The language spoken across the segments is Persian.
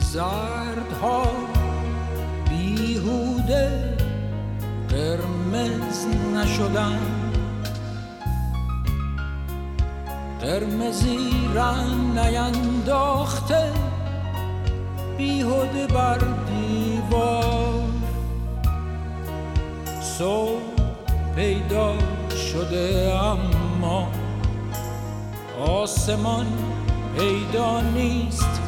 زردها بیهوده قرمز نشدن، قرمزی رنگ نینداخته بیهوده بر دیوار. صبح پیدا شده اما آسمان پیدا نیست.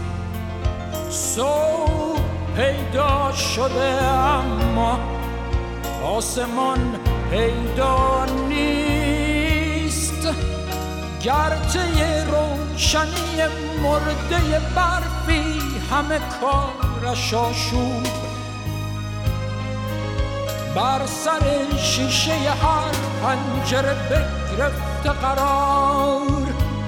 صبح پیدا شده اما آسمان پیدا نیست. گرچه روشنی مرده برفی همه کارش آشوب، بر سر شیشه هر پنجره بگرفته قرار.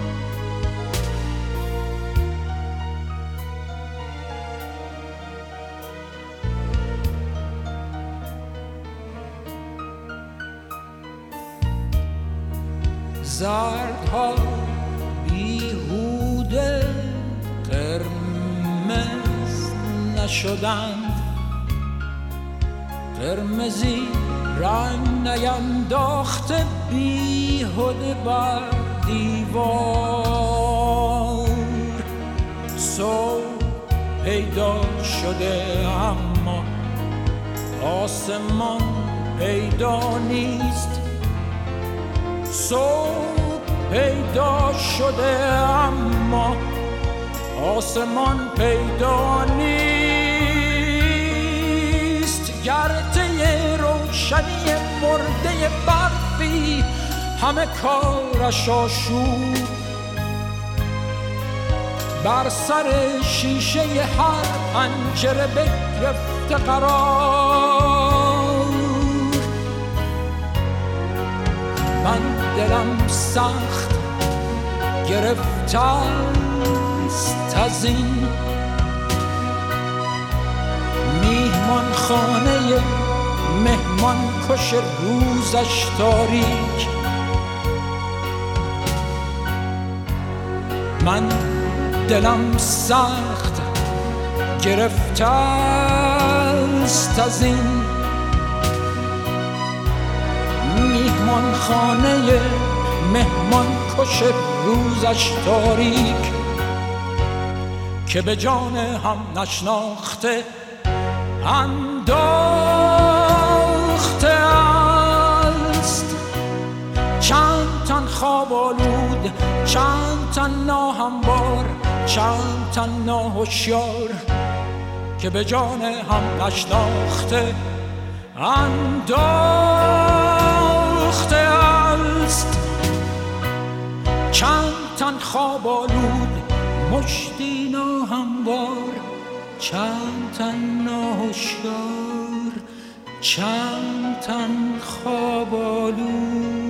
زردها بیهوده قرمز نشدند، قرمزی رنگ نینداخته بیهوده بر دیوار. صبح پیدا شده اما آسمان پیدا نیست. صبح پیدا شده اما آسمان پیدا نیست. گرده روشنی مرده برفی همه کارش آشوب، بر سر شیشه هر پنجره بگرفته قرار. من دلم سخت گرفته است از این میهمان خانه مهمان کش روزش تاریک. من دلم سخت گرفته است از این میهمان خانه مهمان کش روزش تاریک، که به جان هم نشناخته انداخته است. چند تن خواب آلود، چند تن ناهموار، چند تن ناهوشیار، که به جان هم نشناخته انداخته است. چند تن خواب آلود، مشتی ناهموار، چند تن ناهوشیار، چند تن خواب آلود.